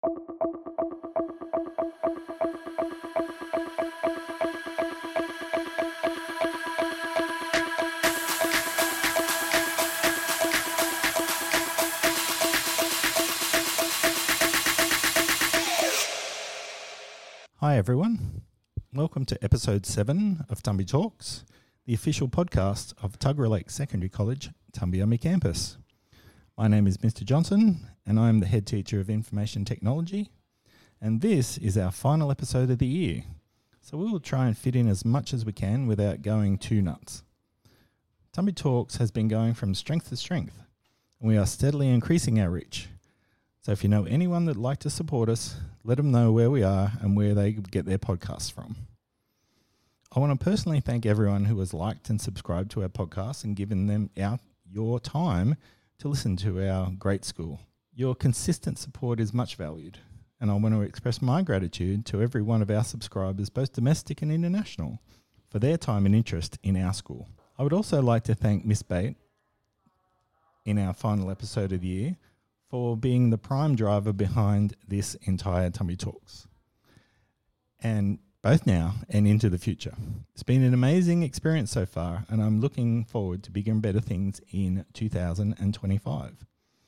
Hi everyone, welcome to episode 7 of Tumby Talks, the official podcast of Tuggerah Lake Secondary College, Tumby campus. My name is Mr. Johnson and I am the head teacher of information technology, and this is our final episode of the year, so we will try and fit in as much as we can without going too nuts. Tumby Talks has been going from strength to strength, and we are steadily increasing our reach. So if you know anyone that'd like to support us, let them know where we are and where they get their podcasts from. I want to personally thank everyone who has liked and subscribed to our podcast and given them your time to listen to our great school. Your consistent support is much valued, and I want to express my gratitude to every one of our subscribers, both domestic and international, for their time and interest in our school. I would also like to thank Miss Bate in our final episode of the year for being the prime driver behind this entire Tumby Talks, and both now and into the future. It's been an amazing experience so far, and I'm looking forward to bigger and better things in 2025.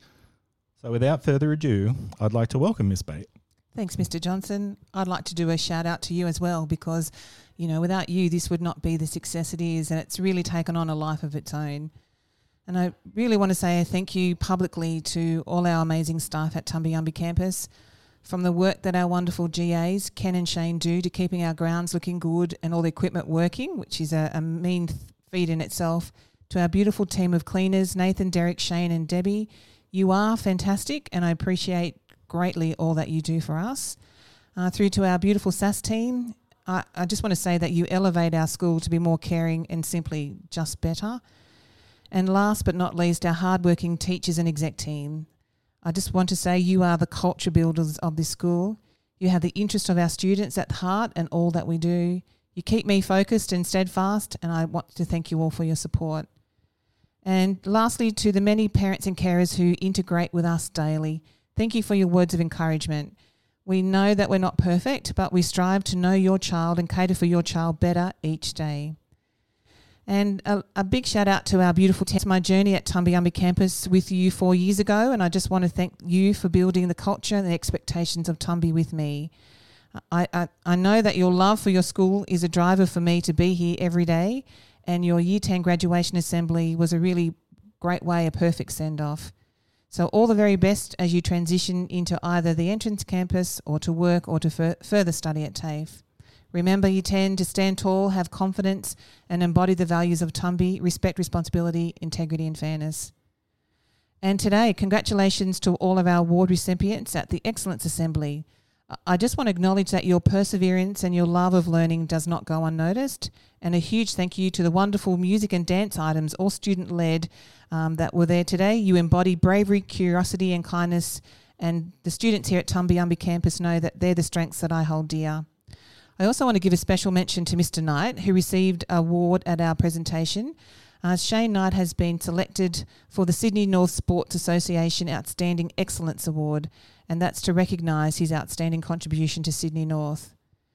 So without further ado, I'd like to welcome Miss Bate. Thanks, Mr. Johnson. I'd like to do a shout out to you as well because, you know, without you, this would not be the success it is, and it's really taken on a life of its own. And I really want to say thank you publicly to all our amazing staff at Tumby campus, from the work that our wonderful GAs, Ken and Shane, do to keeping our grounds looking good and all the equipment working, which is a mean feat in itself, to our beautiful team of cleaners, Nathan, Derek, Shane and Debbie. You are fantastic, and I appreciate greatly all that you do for us. Through to our beautiful SAS team, I just want to say that you elevate our school to be more caring and simply just better. And last but not least, our hardworking teachers and exec team. I just want to say you are the culture builders of this school. You have the interest of our students at heart and all that we do. You keep me focused and steadfast, and I want to thank you all for your support. And lastly, to the many parents and carers who integrate with us daily, thank you for your words of encouragement. We know that we're not perfect, but we strive to know your child and cater for your child better each day. And a big shout out to our beautiful team. It's my journey at Tumby campus with you 4 years ago, and I just want to thank you for building the culture and the expectations of Tumby with me. I know that your love for your school is a driver for me to be here every day, and your Year 10 graduation assembly was a really great way, a perfect send-off. So all the very best as you transition into either the entrance campus or to work or to further study at TAFE. Remember, you tend to stand tall, have confidence, and embody the values of Tumby: respect, responsibility, integrity, and fairness. And today, congratulations to all of our award recipients at the Excellence Assembly. I just want to acknowledge that your perseverance and your love of learning does not go unnoticed. And a huge thank you to the wonderful music and dance items, all student-led, that were there today. You embody bravery, curiosity, and kindness. And the students here at Tumby campus know that they're the strengths that I hold dear. I also want to give a special mention to Mr. Knight, who received an award at our presentation. Shane Knight has been selected for the Sydney North Sports Association Outstanding Excellence Award, and that's to recognise his outstanding contribution to Sydney North.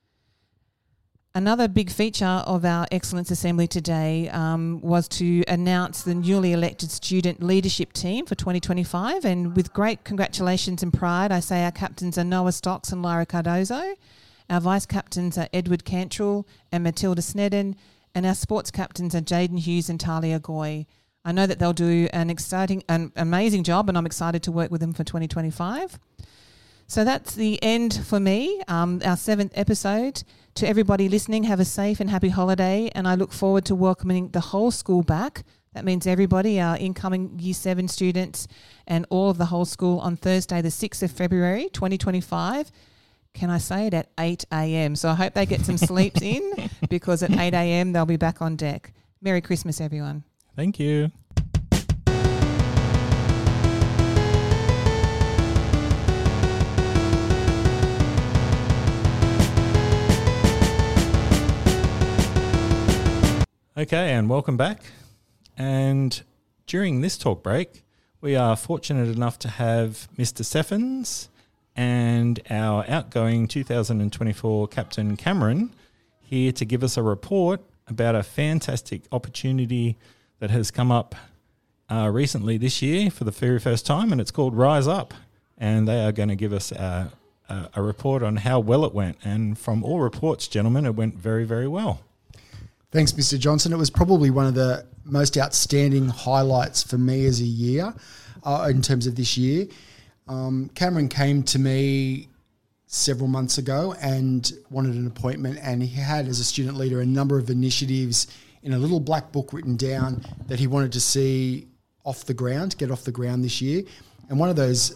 Another big feature of our Excellence Assembly today was to announce the newly elected student leadership team for 2025, and with great congratulations and pride, I say our captains are Noah Stocks and Lyra Cardozo. Our vice captains are Edward Cantrell and Matilda Snedden, and our sports captains are Jaden Hughes and Talia Goy. I know that they'll do an amazing job, and I'm excited to work with them for 2025. So that's the end for me, our 7th episode. To everybody listening, have a safe and happy holiday, and I look forward to welcoming the whole school back. That means everybody, our incoming Year 7 students and all of the whole school on Thursday, the 6th of February, 2025. Can I say it, at 8 a.m. So I hope they get some sleeps in, because at 8 a.m. they'll be back on deck. Merry Christmas, everyone. Thank you. Okay, and welcome back. And during this talk break, we are fortunate enough to have Mr. Seffens and our outgoing 2024 captain Cameron here to give us a report about a fantastic opportunity that has come up recently this year for the very first time, and it's called Rise Up. And they are going to give us a report on how well it went. And from all reports, gentlemen, it went very, very well. Thanks, Mr. Johnson. It was probably one of the most outstanding highlights for me as a year in terms of this year. Cameron came to me several months ago and wanted an appointment, and he had, as a student leader, a number of initiatives in a little black book written down that he wanted to see get off the ground this year. And one of those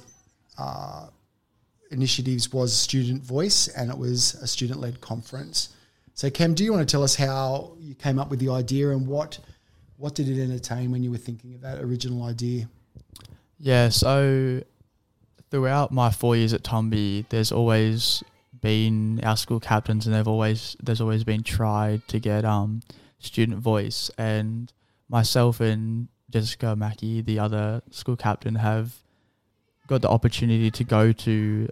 initiatives was Student Voice, and it was a student-led conference. So, Cam, do you want to tell us how you came up with the idea and what did it entertain when you were thinking of that original idea? Yeah, so throughout my 4 years at Tumby, there's always been our school captains, and there's always been tried to get Student Voice, and myself and Jessica Mackey, the other school captain, have got the opportunity to go to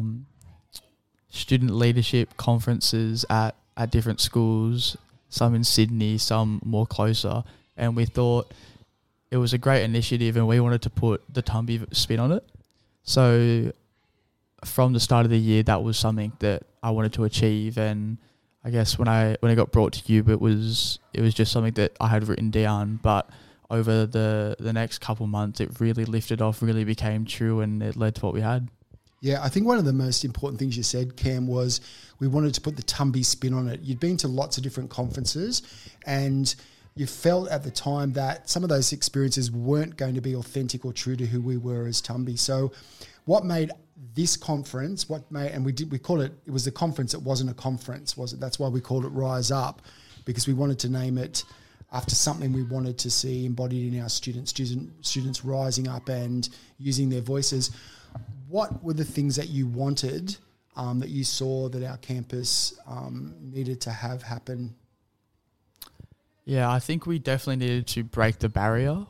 student leadership conferences at different schools, some in Sydney, some more closer, and we thought it was a great initiative and we wanted to put the Tumby spin on it. So from the start of the year, that was something that I wanted to achieve, and I guess when it got brought to you, it was just something that I had written down, but over the next couple months, it really lifted off, really became true, and it led to what we had. Yeah, I think one of the most important things you said, Cam, was we wanted to put the Tumby spin on it. You'd been to lots of different conferences, and you felt at the time that some of those experiences weren't going to be authentic or true to who we were as Tumby. So what made this conference, we called it was a conference, it wasn't a conference, was it? That's why we called it Rise Up, because we wanted to name it after something we wanted to see embodied in our students rising up and using their voices. What were the things that you wanted, that you saw that our campus needed to have happen? Yeah, I think we definitely needed to break the barrier.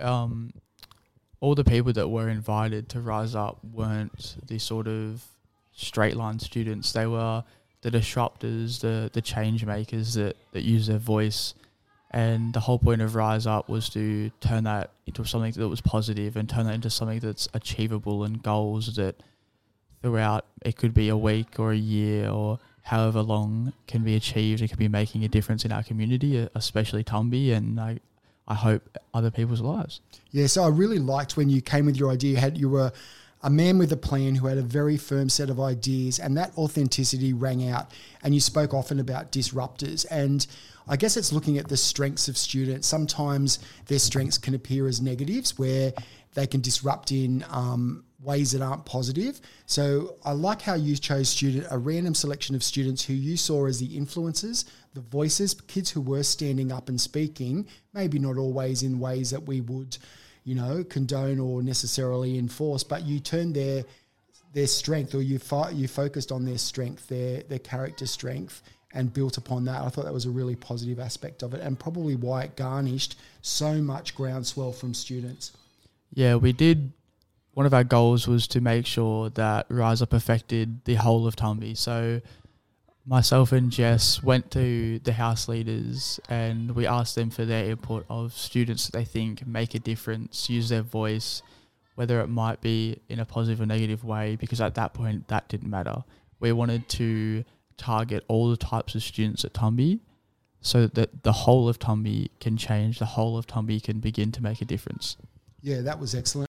All the people that were invited to Rise Up weren't the sort of straight line students. They were the disruptors, the change makers that use their voice. And the whole point of Rise Up was to turn that into something that was positive and turn that into something that's achievable, and goals that throughout, it could be a week or a year or however long, can be achieved. It can be making a difference in our community, especially Tumby, and I hope other people's lives. Yeah, so I really liked when you came with your idea. You were a man with a plan who had a very firm set of ideas, and that authenticity rang out, and you spoke often about disruptors. And I guess it's looking at the strengths of students. Sometimes their strengths can appear as negatives, where they can disrupt in ways that aren't positive. So I like how you chose a random selection of students who you saw as the influencers, the voices, kids who were standing up and speaking, maybe not always in ways that we would, condone or necessarily enforce, but you turned their strength, or you focused on their strength, their character strength, and built upon that. I thought that was a really positive aspect of it, and probably why it garnished so much groundswell from students. Yeah, we did. One of our goals was to make sure that Rise Up affected the whole of Tumby. So myself and Jess went to the house leaders and we asked them for their input of students that they think make a difference, use their voice, whether it might be in a positive or negative way, because at that point that didn't matter. We wanted to target all the types of students at Tumby so that the whole of Tumby can change, the whole of Tumby can begin to make a difference. Yeah, that was excellent.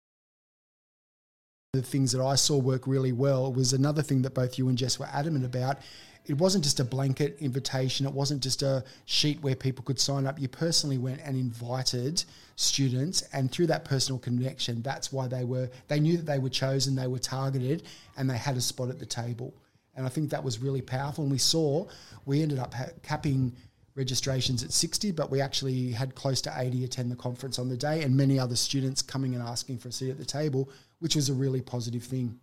The things that I saw work really well was another thing that both you and Jess were adamant about. It wasn't just a blanket invitation. It wasn't just a sheet where people could sign up. You personally went and invited students, and through that personal connection, that's why they knew that they were chosen, they were targeted, and they had a spot at the table. And I think that was really powerful. And we ended up capping registrations at 60, but we actually had close to 80 attend the conference on the day, and many other students coming and asking for a seat at the table, which was a really positive thing.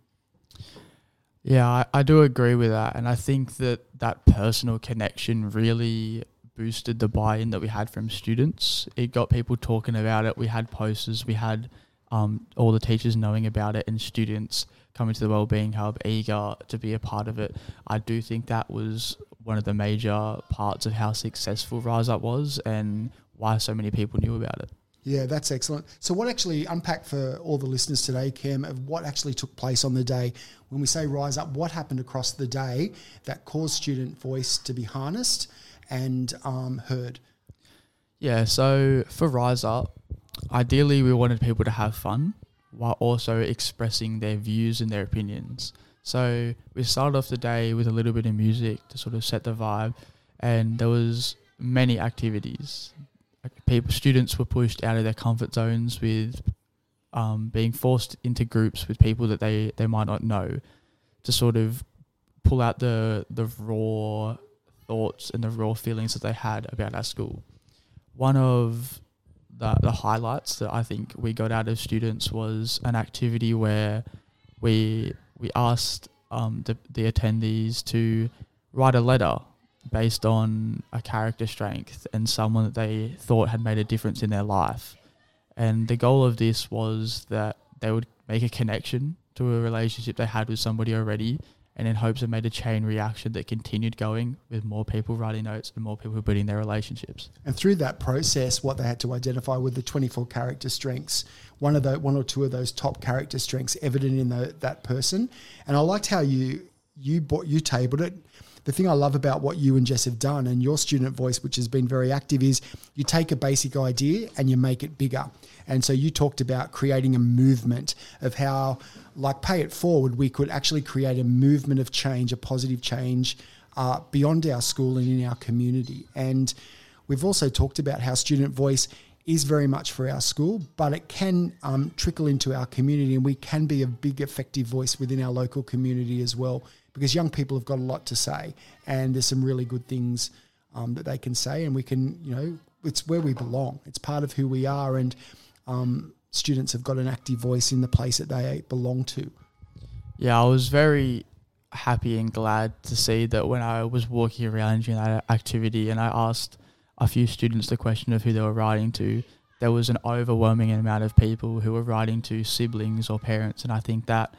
Yeah, I do agree with that. And I think that personal connection really boosted the buy-in that we had from students. It got people talking about it. We had posters, we had all the teachers knowing about it, and students coming to the Wellbeing Hub, eager to be a part of it. I do think that was one of the major parts of how successful Rise Up was and why so many people knew about it. Yeah, that's excellent. So what actually, unpack for all the listeners today, Cam, of what actually took place on the day. When we say Rise Up, what happened across the day that caused student voice to be harnessed and heard? Yeah, so for Rise Up, ideally we wanted people to have fun while also expressing their views and their opinions. So we started off the day with a little bit of music to sort of set the vibe, and there was many activities. Students were pushed out of their comfort zones with being forced into groups with people that they might not know, to sort of pull out the raw thoughts and the raw feelings that they had about our school. One of the highlights that I think we got out of students was an activity where we asked the attendees to write a letter based on a character strength and someone that they thought had made a difference in their life. And the goal of this was that they would make a connection to a relationship they had with somebody already, and in hopes it made a chain reaction that continued going with more people writing notes and more people building their relationships. And through that process, what they had to identify were the 24 character strengths, one or two of those top character strengths evident in that person. And I liked how you tabled it. The thing I love about what you and Jess have done and your student voice, which has been very active, is you take a basic idea and you make it bigger. And so you talked about creating a movement of how, like Pay It Forward, we could actually create a movement of change, a positive change beyond our school and in our community. And we've also talked about how student voice is very much for our school, but it can trickle into our community, and we can be a big effective voice within our local community as well, because young people have got a lot to say, and there's some really good things that they can say, and we can, it's where we belong. It's part of who we are, and students have got an active voice in the place that they belong to. Yeah, I was very happy and glad to see that when I was walking around during that activity and I asked a few students the question of who they were writing to, there was an overwhelming amount of people who were writing to siblings or parents, and I think that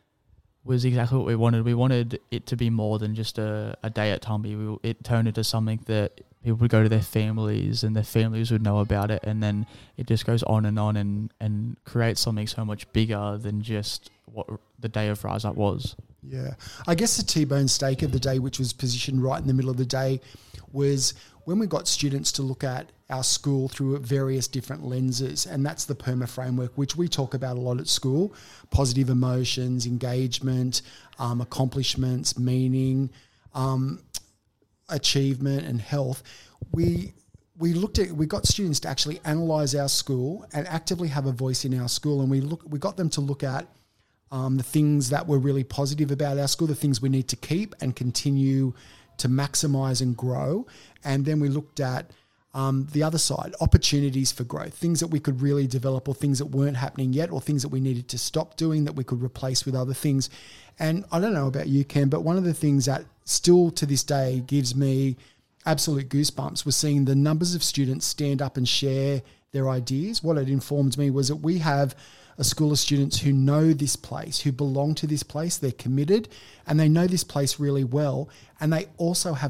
was exactly what we wanted. We wanted it to be more than just a day at Tumby. It turned into something that people would go to their families and their families would know about it, and then it just goes on and creates something so much bigger than just what the day of Rise Up was. Yeah. I guess the T-bone steak of the day, which was positioned right in the middle of the day, was when we got students to look at our school through various different lenses, and that's the PERMA framework, which we talk about a lot at school: positive emotions, engagement, accomplishments, meaning, achievement, and health. We got students to actually analyse our school and actively have a voice in our school, and we got them to look at the things that were really positive about our school, the things we need to keep and continue to maximise and grow. And then we looked at the other side, opportunities for growth, things that we could really develop, or things that weren't happening yet, or things that we needed to stop doing that we could replace with other things. And I don't know about you, Cam, but one of the things that still to this day gives me absolute goosebumps was seeing the numbers of students stand up and share their ideas. What it informed me was that we have a school of students who know this place, who belong to this place, they're committed, and they know this place really well, and they also have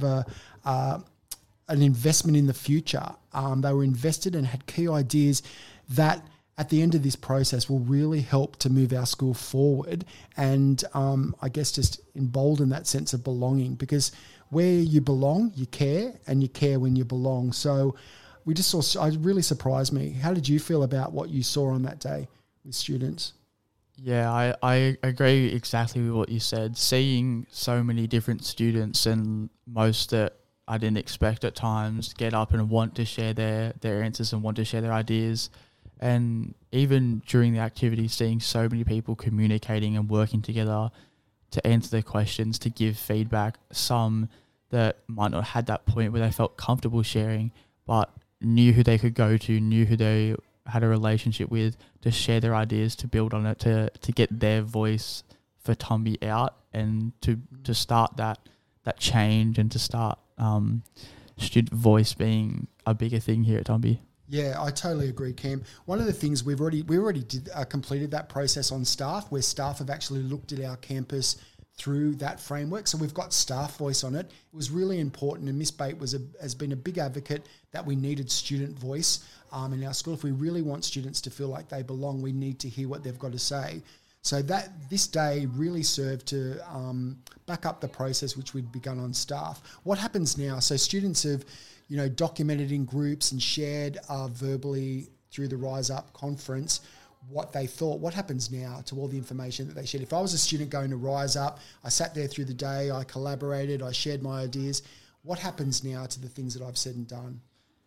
an investment in the future. They were invested and had key ideas that at the end of this process will really help to move our school forward, and I guess just embolden that sense of belonging, because where you belong, you care, and you care when you belong. So we just saw, it really surprised me. How did you feel about what you saw on that day with students? Yeah, I agree exactly with what you said. Seeing so many different students, and most that I didn't expect at times, get up and want to share their answers and want to share their ideas. And even during the activity, seeing so many people communicating and working together to answer their questions, to give feedback. Some that might not have had that point where they felt comfortable sharing, but knew who they could go to, knew who they had a relationship with, to share their ideas, to build on it, to get their voice for Tumby out, and to start that change, and to start student voice being a bigger thing here at Tumby. Yeah, I totally agree, Cam. One of the things we already completed that process on staff, where staff have actually looked at our campus through that framework. So we've got staff voice on it. It was really important, and Miss Bate has been a big advocate that we needed student voice in our school. If we really want students to feel like they belong, we need to hear what they've got to say. So that this day really served to back up the process which we'd begun on staff. What happens now? So students have, documented in groups and shared verbally through the Rise Up conference what they thought. What happens now to all the information that they shared? If I was a student going to Rise Up, I sat there through the day, I collaborated, I shared my ideas. What happens now to the things that I've said and done?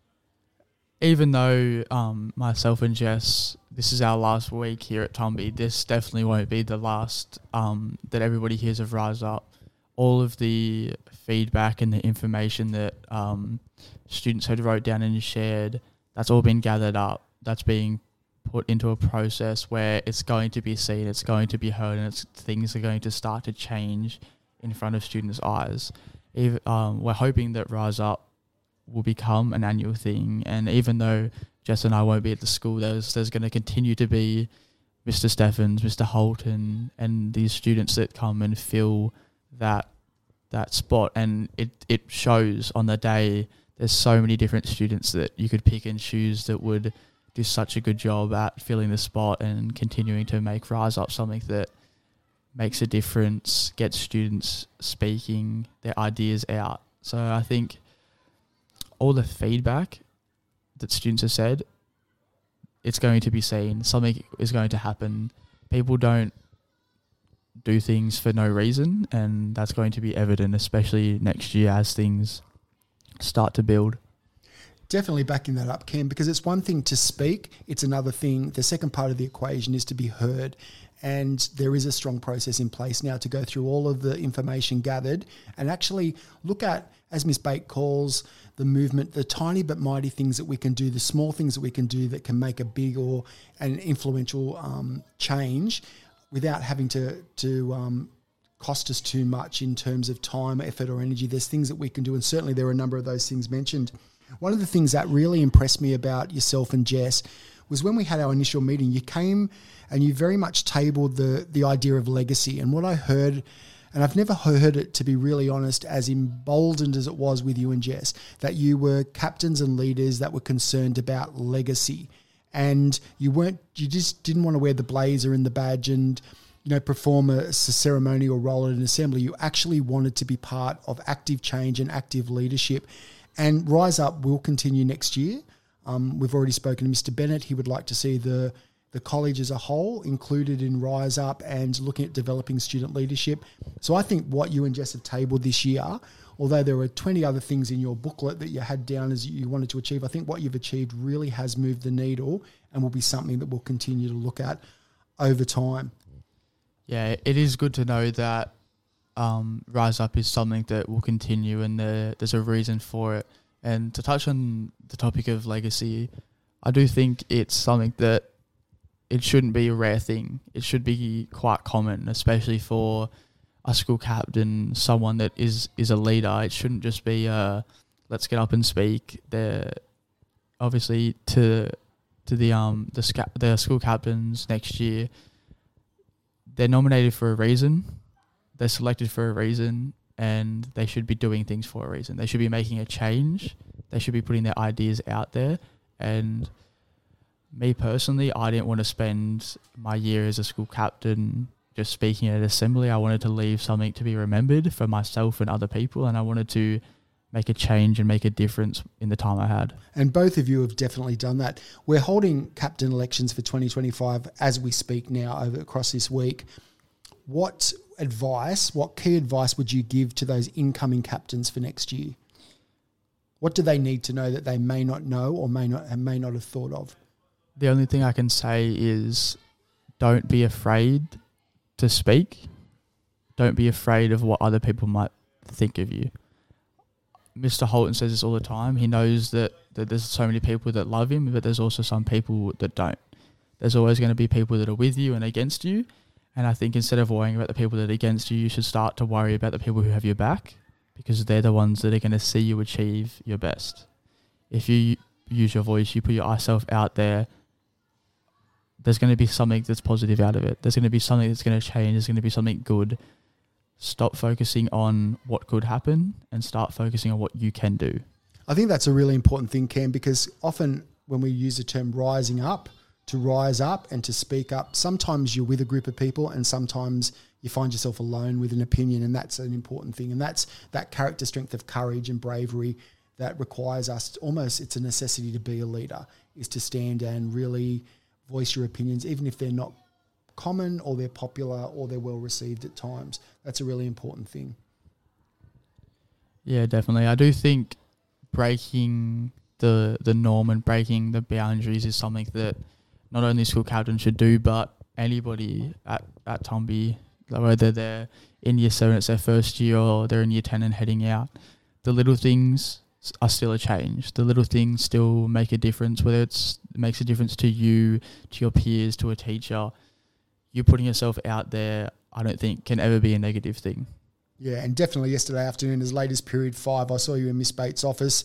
Even though myself and Jess, this is our last week here at Tumby, this definitely won't be the last that everybody hears of Rise Up. All of the feedback and the information that students had wrote down and shared, that's all been gathered up. That's being put into a process where it's going to be seen, it's going to be heard, and things are going to start to change in front of students' eyes. We're hoping that Rise Up will become an annual thing, and even though Jess and I won't be at the school, there's going to continue to be Mr. Steffens, Mr. Holton, and these students that come and fill that spot, and it shows on the day. There's so many different students that you could pick and choose that would do such a good job at filling the spot and continuing to make Rise Up something that makes a difference, gets students speaking their ideas out. So I think all the feedback that students have said, it's going to be seen. Something is going to happen. People don't do things for no reason, and that's going to be evident, especially next year as things start to build. Definitely backing that up, Cam, because it's one thing to speak, it's another thing. The second part of the equation is to be heard. And there is a strong process in place now to go through all of the information gathered and actually look at, as Miss Bate calls the movement, the tiny but mighty things that we can do, the small things that we can do that can make a big or an influential change without having to cost us too much in terms of time, effort or energy. There's things that we can do, and certainly there are a number of those things mentioned. One of the things that really impressed me about yourself and Jess was when we had our initial meeting, you came and you very much tabled the idea of legacy. And what I heard, and I've never heard it, to be really honest, as emboldened as it was with you and Jess, that you were captains and leaders that were concerned about legacy. And you just didn't want to wear the blazer and the badge and perform a ceremonial role at an assembly. You actually wanted to be part of active change and active leadership. And Rise Up will continue next year. We've already spoken to Mr. Bennett. He would like to see the college as a whole included in Rise Up and looking at developing student leadership. So I think what you and Jess have tabled this year, although there were 20 other things in your booklet that you had down as you wanted to achieve, I think what you've achieved really has moved the needle and will be something that we'll continue to look at over time. Yeah, it is good to know that Rise Up is something that will continue and there's a reason for it. And to touch on the topic of legacy, I do think it's something that it shouldn't be a rare thing. It should be quite common, especially for a school captain, someone that is a leader. It shouldn't just be let's get up and speak. They're obviously to the school captains next year. They're nominated for a reason. They're selected for a reason, and they should be doing things for a reason. They should be making a change. They should be putting their ideas out there. And me personally, I didn't want to spend my year as a school captain just speaking at an assembly. I wanted to leave something to be remembered for myself and other people, and I wanted to make a change and make a difference in the time I had. And both of you have definitely done that. We're holding captain elections for 2025 as we speak now across this week. What key advice would you give to those incoming captains for next year? What do they need to know that they may not know or may not have thought of? The only thing I can say is don't be afraid to speak. Don't be afraid of what other people might think of you. Mr. Holton says this all the time. He knows that there's so many people that love him, but there's also some people that don't. There's always going to be people that are with you and against you. And I think instead of worrying about the people that are against you, you should start to worry about the people who have your back, because they're the ones that are going to see you achieve your best. If you use your voice, you put yourself out there, there's going to be something that's positive out of it. There's going to be something that's going to change. There's going to be something good. Stop focusing on what could happen and start focusing on what you can do. I think that's a really important thing, Cam, because often when we use the term rising up, to rise up and to speak up, sometimes you're with a group of people and sometimes you find yourself alone with an opinion, and that's an important thing. And that's that character strength of courage and bravery that requires us almost, it's a necessity to be a leader, is to stand and really voice your opinions, even if they're not common or they're popular or they're well received at times. That's a really important thing. Yeah, definitely. I do think breaking the norm and breaking the boundaries is something that not only school captains should do, but anybody at Tumby, whether they're in year 7, it's their first year, or they're in year 10 and heading out. The little things are still a change. The little things still make a difference, whether it makes a difference to you, to your peers, to a teacher. You putting yourself out there, I don't think can ever be a negative thing. Yeah, and definitely yesterday afternoon, as late as period 5, I saw you in Miss Bates' office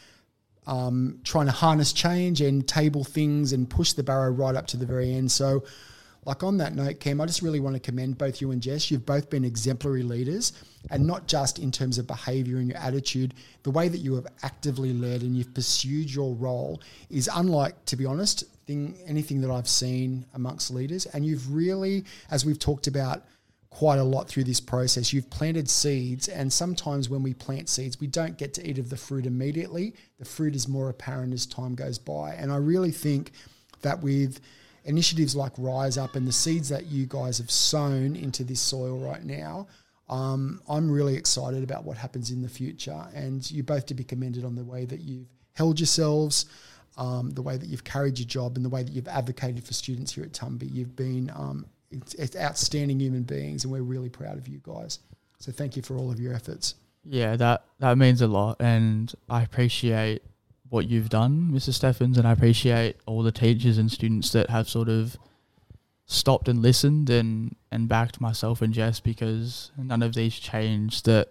trying to harness change and table things and push the barrow right up to the very end. So, like on that note, Cam, I just really want to commend both you and Jess. You've both been exemplary leaders, and not just in terms of behaviour and your attitude. The way that you have actively led and you've pursued your role is unlike, to be honest, anything that I've seen amongst leaders. And you've really, as we've talked about quite a lot through this process, you've planted seeds, and sometimes when we plant seeds, we don't get to eat of the fruit immediately. The fruit is more apparent as time goes by. And I really think that with initiatives like Rise Up and the seeds that you guys have sown into this soil right now, I'm really excited about what happens in the future. And you both to be commended on the way that you've held yourselves, the way that you've carried your job, and the way that you've advocated for students here at Tumby. You've been it's outstanding human beings, and we're really proud of you guys. So thank you for all of your efforts. Yeah, that means a lot, and I appreciate what you've done, Mr. Steffens, and I appreciate all the teachers and students that have sort of stopped and listened and backed myself and Jess, because none of these change that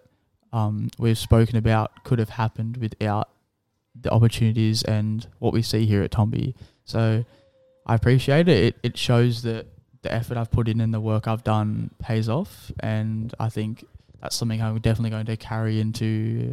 we've spoken about could have happened without the opportunities and what we see here at Tumby. So I appreciate it. It shows that the effort I've put in and the work I've done pays off, and I think that's something I'm definitely going to carry into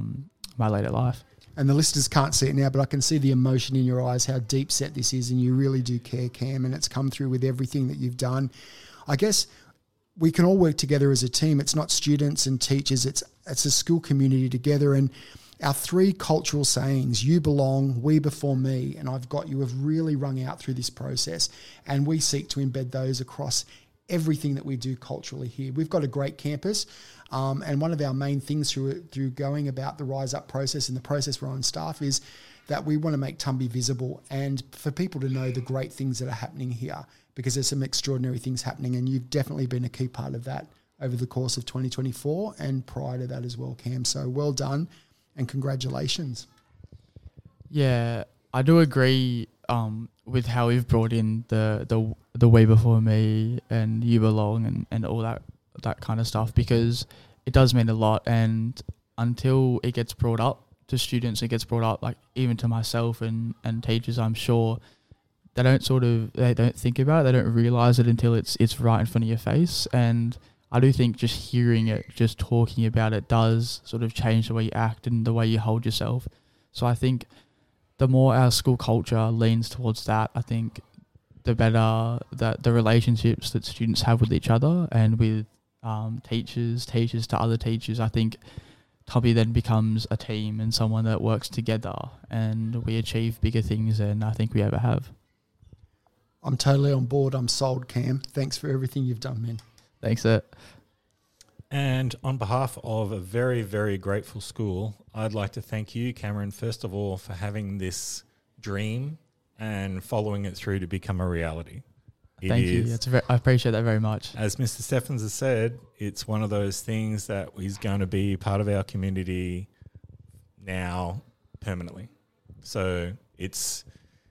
my later life. And the listeners can't see it now, but I can see the emotion in your eyes, how deep set this is, and you really do care, Cam, and it's come through with everything that you've done. I guess we can all work together as a team. It's not students and teachers, it's a school community together. And our 3 cultural sayings, you belong, we before me, and I've got you, have really rung out through this process. And we seek to embed those across everything that we do culturally here. We've got a great campus, and one of our main things through going about the Rise Up process and the process we're on staff is that we want to make Tumby visible and for people to know the great things that are happening here, because there's some extraordinary things happening, and you've definitely been a key part of that over the course of 2024 and prior to that as well, Cam. So well done. And congratulations. Yeah, I do agree with how we've brought in the way before me and you belong and all that kind of stuff, because it does mean a lot. And until it gets brought up to students, it gets brought up like even to myself and teachers, I'm sure they don't think about it, they don't realise it until it's right in front of your face. And I do think just hearing it, just talking about it does sort of change the way you act and the way you hold yourself. So I think the more our school culture leans towards that, I think the better that the relationships that students have with each other and with teachers to other teachers. I think Tumby then becomes a team and someone that works together, and we achieve bigger things than I think we ever have. I'm totally on board. I'm sold, Cam. Thanks for everything you've done, man. Thanks, Ed. And on behalf of a very, very grateful school, I'd like to thank you, Cameron, first of all, for having this dream and following it through to become a reality. Thank you. I appreciate that very much. As Mr. Steffens has said, it's one of those things that is going to be part of our community now permanently. So it's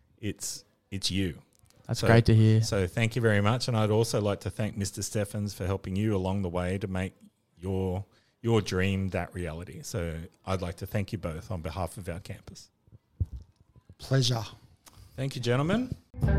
you. That's great to hear. So thank you very much. And I'd also like to thank Mr. Steffens for helping you along the way to make your dream that reality. So I'd like to thank you both on behalf of our campus. Pleasure. Thank you, gentlemen.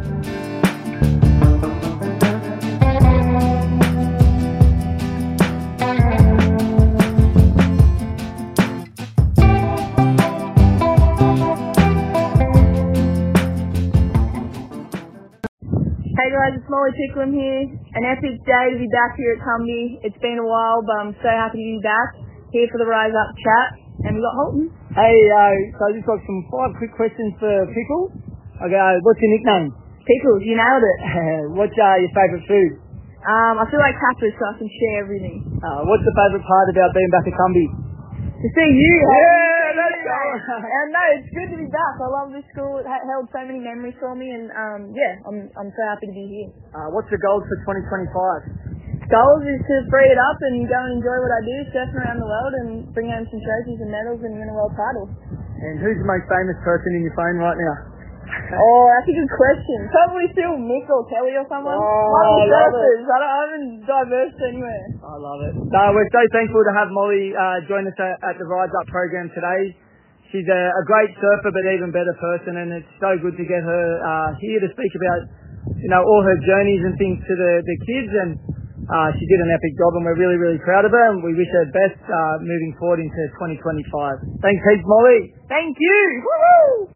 Hey guys, it's Molly Picklum here. An epic day to be back here at Tumby. It's been a while, but I'm so happy to be back here for the Rise Up chat. And we got Holton. Hey, so I just got some 5 quick questions for Pickle. Okay, what's your nickname? Pickles, you nailed it. What's your favourite food? I feel like Kappa, so I can share everything. What's the favourite part about being back at Tumby? To see you. Yeah, let's go. And no, it's good to be back. I love this school. It held so many memories for me, and I'm so happy to be here. What's the goals for 2025? Goals is to free it up and go and enjoy what I do, surfing around the world and bring home some trophies and medals and win a world title. And who's the most famous person in your phone right now? Oh, that's a good question. Probably still Mick or Kelly or someone. Oh, I love it. I haven't diverged anywhere. I love it. No, we're so thankful to have Molly join us at the Rise Up program today. She's a great surfer, but even better person, and it's so good to get her here to speak about, all her journeys and things to the kids. And she did an epic job, and we're really, really proud of her, and we wish her best moving forward into 2025. Thanks heaps, Molly. Thank you. Woo-hoo!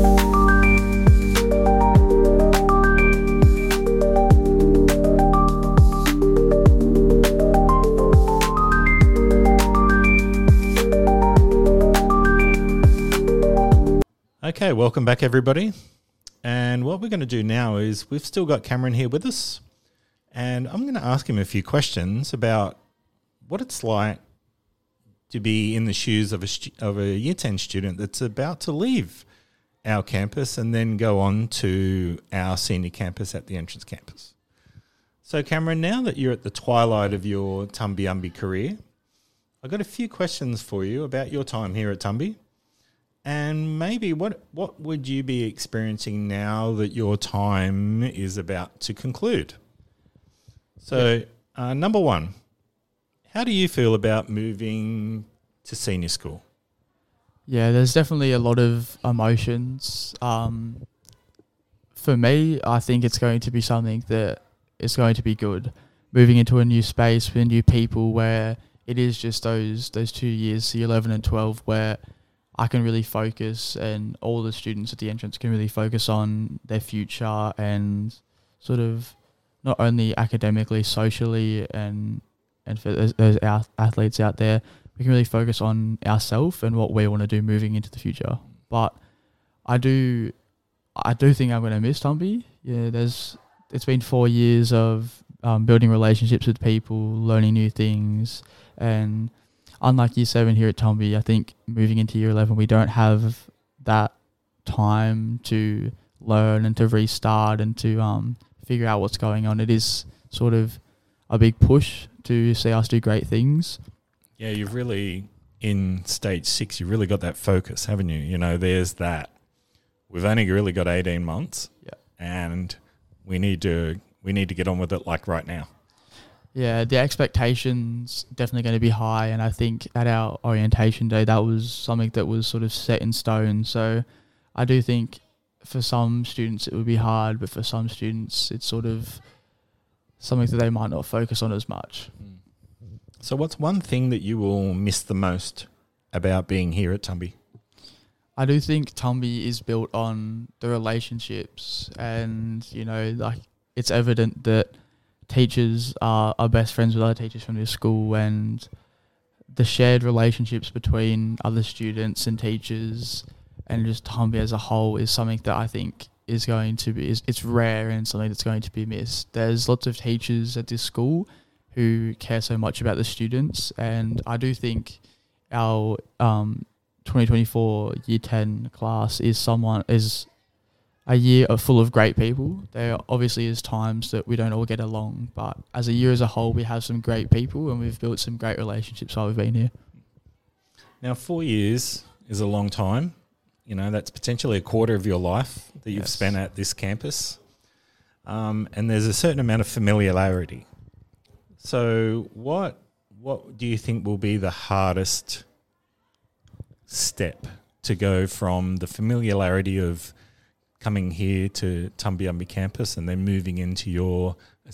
Okay, welcome back, everybody. And what we're going to do now is we've still got Cameron here with us, and I'm going to ask him a few questions about what it's like to be in the shoes of a Year 10 student that's about to leave our campus and then go on to our senior campus at the Entrance campus. So, Cameron, now that you're at the twilight of your Tumby career, I've got a few questions for you about your time here at Tumby. And maybe what would you be experiencing now that your time is about to conclude? So, number one, how do you feel about moving to senior school? Yeah, there's definitely a lot of emotions. For me, I think it's going to be something that is going to be good. Moving into a new space with new people where it is just those 2 years, the 11 and 12, where I can really focus, and all the students at the Entrance can really focus on their future and sort of not only academically, socially, and for those athletes out there, we can really focus on ourselves and what we want to do moving into the future. But I do think I'm going to miss Tumby. Yeah, it's been 4 years of building relationships with people, learning new things, and unlike Year 7 here at Tumby, I think moving into Year 11, we don't have that time to learn and to restart and to figure out what's going on. It is sort of a big push to see us do great things. Yeah, you've really, in stage 6, you've really got that focus, haven't you? There's that. We've only really got 18 months, and we need to get on with it like right now. Yeah, the expectations definitely going to be high, and I think at our orientation day, that was something that was sort of set in stone. So I do think for some students it would be hard, but for some students it's sort of something that they might not focus on as much. So what's one thing that you will miss the most about being here at Tumby? I do think Tumby is built on the relationships, and, it's evident that teachers are best friends with other teachers from this school, and the shared relationships between other students and teachers and just Tumby as a whole is something that I think is going to be, it's rare and something that's going to be missed. There's lots of teachers at this school who care so much about the students, and I do think our 2024 Year 10 class is a year full of great people. There obviously is times that we don't all get along, but as a year as a whole, we have some great people and we've built some great relationships while we've been here. Now, 4 years is a long time. That's potentially a quarter of your life that you've spent at this campus. And there's a certain amount of familiarity. So what do you think will be the hardest step to go from the familiarity of coming here to Tumbiumbi campus and then moving into your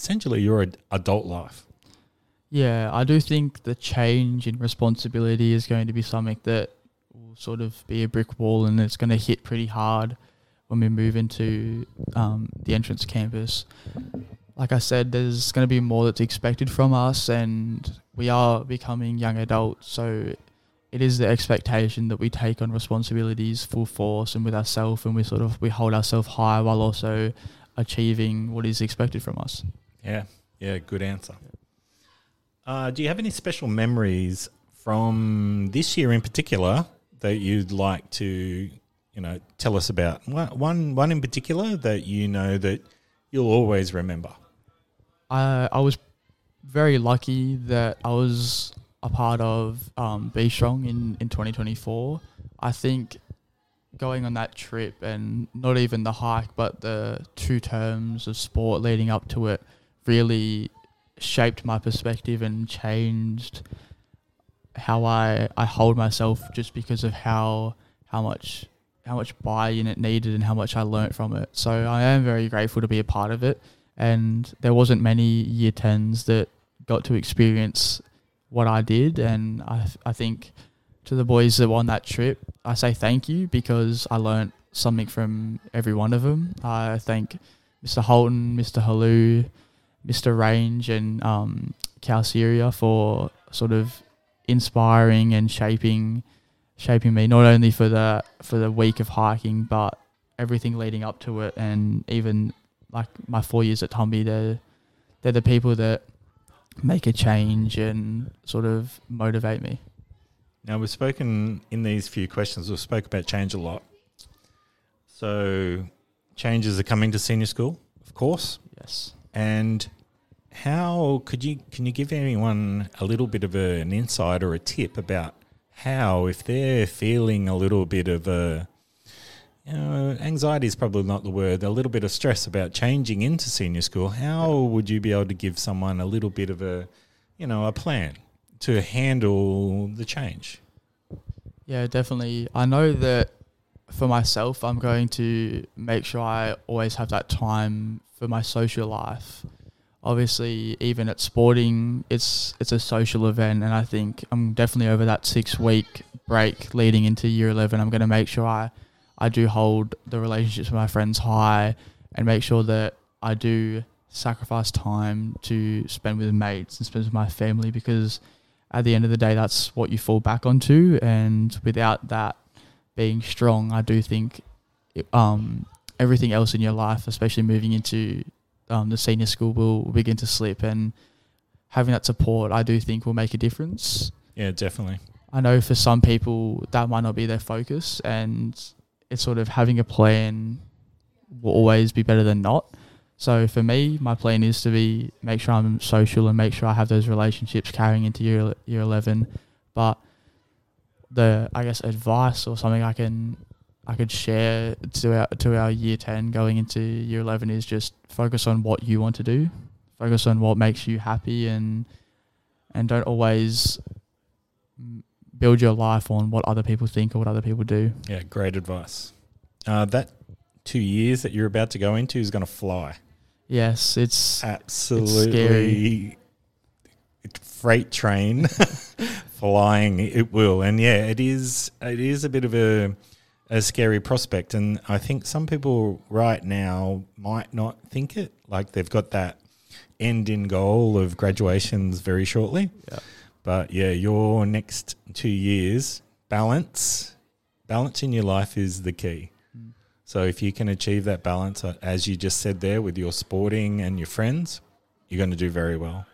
adult life? Yeah, I do think the change in responsibility is going to be something that will sort of be a brick wall, and it's going to hit pretty hard when we move into the entrance campus. Like I said, there's going to be more that's expected from us, and we are becoming young adults, so it is the expectation that we take on responsibilities full force and with ourselves, and we hold ourselves high while also achieving what is expected from us. Yeah, good answer. Do you have any special memories from this year in particular that you'd like to, tell us about? One in particular that that you'll always remember. I was very lucky that I was a part of Be Strong in 2024. I think going on that trip, and not even the hike, but the 2 terms of sport leading up to it, really shaped my perspective and changed how I hold myself, just because of how much buy-in it needed and how much I learnt from it. So I am very grateful to be a part of it, and there wasn't many year 10s that got to experience what I did, and I think to the boys that were on that trip, I say thank you, because I learnt something from every one of them. I thank Mr. Holton, Mr. Halou, Mr. Range and Calceria for sort of inspiring and shaping me, not only for the week of hiking, but everything leading up to it. And even like my 4 years at Tumby, they're the people that make a change and sort of motivate me. Now, we've spoken in these few questions, we've spoke about change a lot. So changes are coming to senior school, of course. Yes. And how can you give anyone a little bit of an insight or a tip about how, if they're feeling a little bit of anxiety is probably not the word, a little bit of stress about changing into senior school, how would you be able to give someone a little bit of a plan to handle the change? Yeah, definitely. I know that for myself, I'm going to make sure I always have that time for my social life. Obviously, even at sporting, it's a social event, and I think I'm definitely over that 6-week break leading into year 11. I'm going to make sure I do hold the relationships with my friends high, and make sure that I do sacrifice time to spend with mates and spend with my family, because at the end of the day, that's what you fall back onto. And without that being strong, I do think everything else in your life, especially moving into the senior school, will begin to slip, and having that support, I do think, will make a difference. Yeah, definitely. I know for some people that might not be their focus, and it's sort of having a plan will always be better than not. So for me, my plan is to make sure I'm social and make sure I have those relationships carrying into year 11. But the, I guess, advice or something I could share to our year 10 going into year 11 is just focus on what you want to do, focus on what makes you happy, and don't always build your life on what other people think or what other people do. Yeah, great advice. That 2 years that you're about to go into is going to fly. Yes, it's absolutely it's freight train flying. It will, and yeah, it is a bit of a scary prospect, and I think some people right now might not think it, like they've got that end in goal of graduations very shortly. Yeah. But yeah, your next 2 years, balance in your life is the key. So if you can achieve that balance, as you just said there, with your sporting and your friends, you're going to do very well.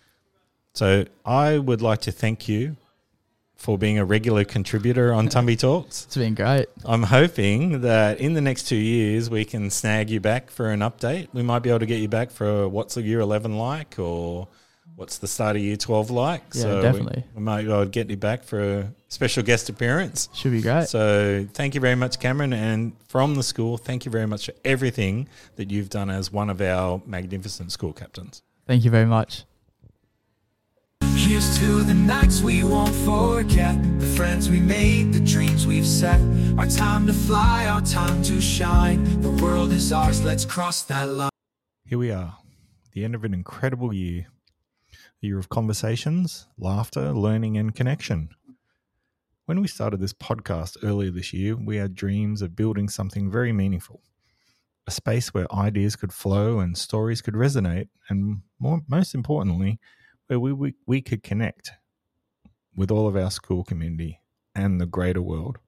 So I would like to thank you for being a regular contributor on Tumby Talks. It's been great. I'm hoping that in the next 2 years we can snag you back for an update. We might be able to get you back for what's the year 11 like, or what's the start of year 12 like. Yeah, so definitely. We might be able to get you back for a special guest appearance. Should be great. So thank you very much, Cameron. And from the school, thank you very much for everything that you've done as one of our magnificent school captains. Thank you very much. Here's to the nights we won't forget, the friends we made, the dreams we've set. Our time to fly, our time to shine. The world is ours, let's cross that line. Here we are, the end of an incredible year. A year of conversations, laughter, learning, and connection. When we started this podcast earlier this year, we had dreams of building something very meaningful. A space where ideas could flow and stories could resonate, and most importantly, where we could connect with all of our school community and the greater world.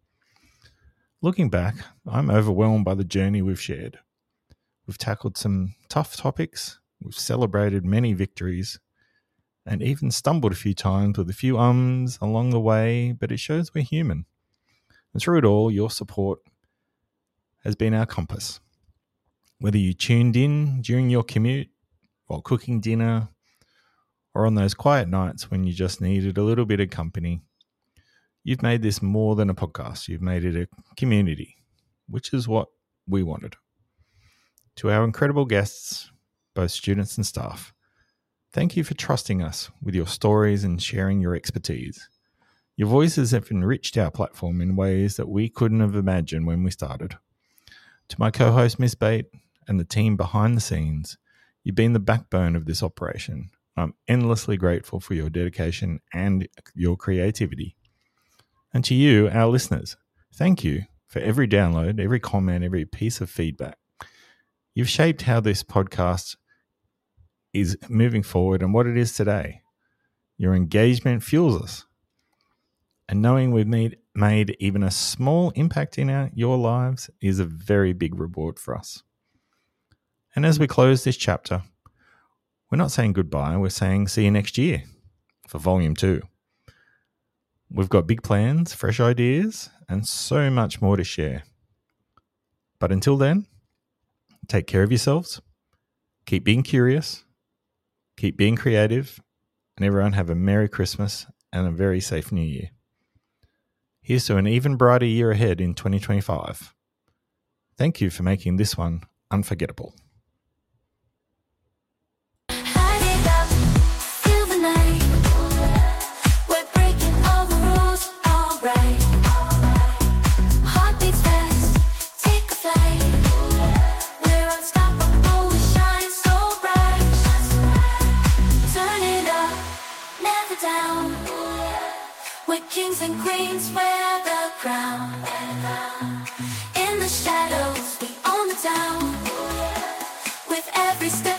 Looking back, I'm overwhelmed by the journey we've shared. We've tackled some tough topics, we've celebrated many victories, and even stumbled a few times with a few ums along the way, but it shows we're human. And through it all, your support has been our compass. Whether you tuned in during your commute, while cooking dinner, or on those quiet nights when you just needed a little bit of company, you've made this more than a podcast. You've made it a community, which is what we wanted. To our incredible guests, both students and staff, thank you for trusting us with your stories and sharing your expertise. Your voices have enriched our platform in ways that we couldn't have imagined when we started. To my co-host, Miss Bate, and the team behind the scenes, you've been the backbone of this operation. I'm endlessly grateful for your dedication and your creativity. And to you, our listeners, thank you for every download, every comment, every piece of feedback. You've shaped how this podcast is moving forward and what it is today. Your engagement fuels us. And knowing we've made even a small impact in your lives is a very big reward for us. And as we close this chapter, we're not saying goodbye, we're saying see you next year for Volume 2. We've got big plans, fresh ideas, and so much more to share. But until then, take care of yourselves, keep being curious, keep being creative, and everyone have a Merry Christmas and a very safe New Year. Here's to an even brighter year ahead in 2025. Thank you for making this one unforgettable. Kings and queens wear the crown. In the shadows, we own the town. With every step